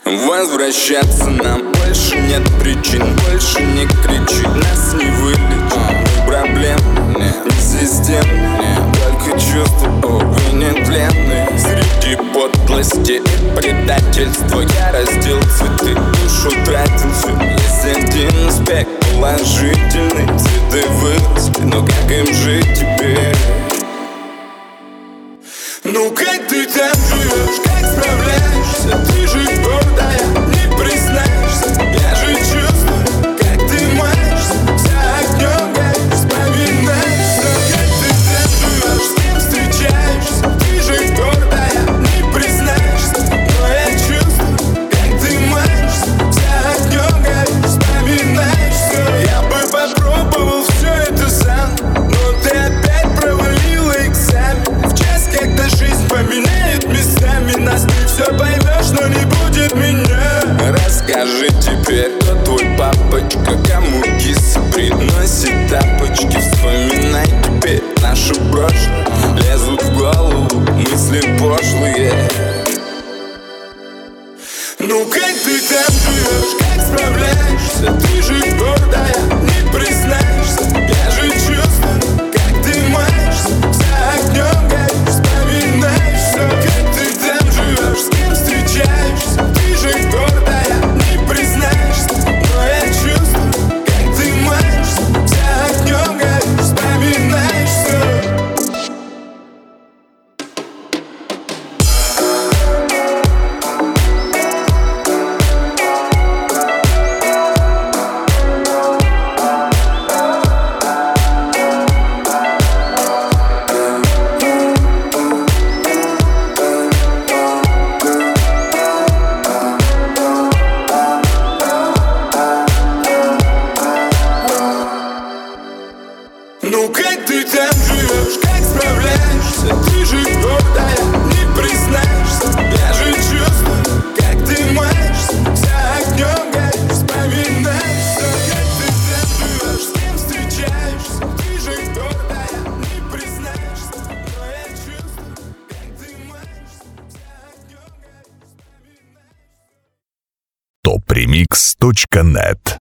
Возвращаться нам больше нет причин. Больше не кричи, нас не вылечит. Ни проблем, ни систем, только чувства, увы, нетленные. Среди подлости и предательства я раздел цветы, душу тратил всю. Есть один аспект положительный, цветы выросли, но как им жить теперь? Ну как ты там живешь, как справляешься? Ты же гордая, не признаешься. Я же чувствую, как ты маешься, вся огнем горишь, вспоминаешься. Как ты там живешь, с кем встречаешься? Ты же гордая, не признаешься. Но я чувствую, как ты маешься, вся огнем горишь, вспоминаешься. Я бы попробовал все это сам, но ты опять провалила экзамен. Когда жизнь поменяет местами нас, ты все поймешь, но не будет меня. Расскажи теперь, кто твой папочка, кому киса приносит тапочки. Вспоминай теперь наше прошлое, лезут в голову мысли пошлые. Ну как ты там живешь, как справляешься? Ты же гордая, не признаешься. Я же чувствую, как ты маешься, вся огнем горишь, вспоминаешься. Как ты там живешь, с кем встречаешься? Ты же гордая, не признаешься. Но я чувствую, как ты маешься, вся огнем горишь, вспоминаешься. Ну как ты там живешь, как справляешься? Ты же гордая, не признаешься. Я же чувствую, как ты маешься, вся огнем горишь, вспоминаешься. Как ты там живешь, с кем встречаешься? Ты же гордая, не признаешься. Но я чувствую, как ты маешься, вся огнем горишь, вспоминаешься. topremix.net